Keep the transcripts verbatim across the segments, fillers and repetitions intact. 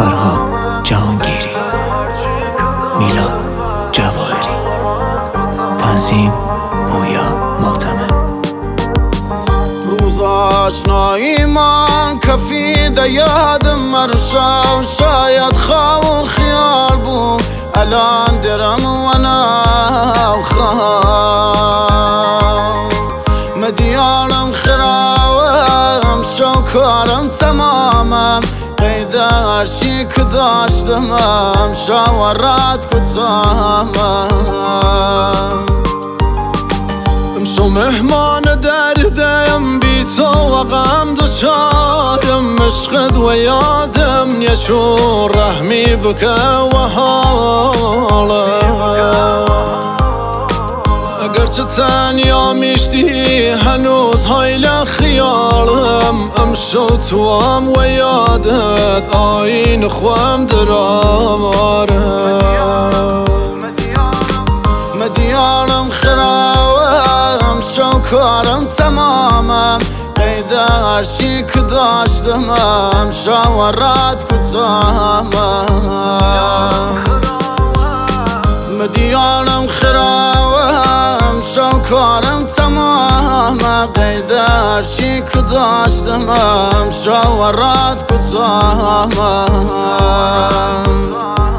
فرهاد جهانگیری، میلاد جواهری، تنظیم پویا معتمد. روز آشنایی من کفیده یادم مرسا و شاید خواه و خیال بود. الان درم و ناو خواه مدیارم خراوم شوکارم تمامم قید هرچی که داشتمم شاورات کتامم. امشو مهمان دردم بی تو و غم دوچارم عشقت و یادم نیچون رحمی بکه و حالم. اگرچه تنیا میشتی هنوز هایل خیالم. امشو تو هم و یادت آین خوام درامارم. مدیارم خراوم شوکارم تمامم قید هرچی که داشتمم شاورات کتامم. مدیارم خراوم شوکارم تمامم قید هرچی که داشتمم شاورات کتامم.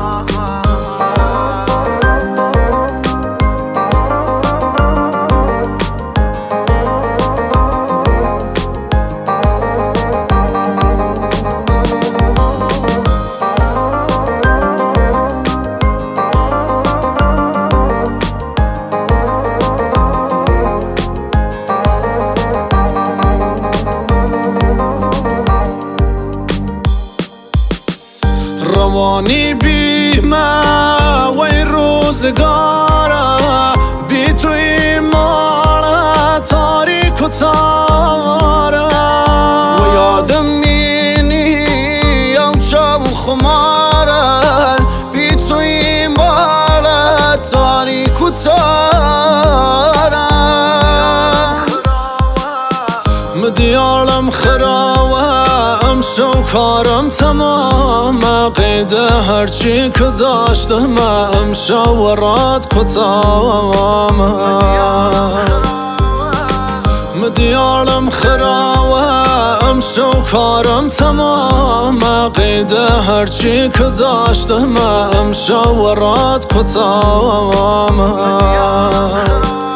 روانی بی ما و این روزگاره بی تو این ماله تاریک و تاره و یادم مینی یا چاو خماره بی تو این ماله تاریک و تاره. مدیارم خراوه شوکارم تمام قید هرچی که داشتم شاورات کتام. مدیارم خراوه شوکارم تمام قید هرچی که داشتم شاورات کتام.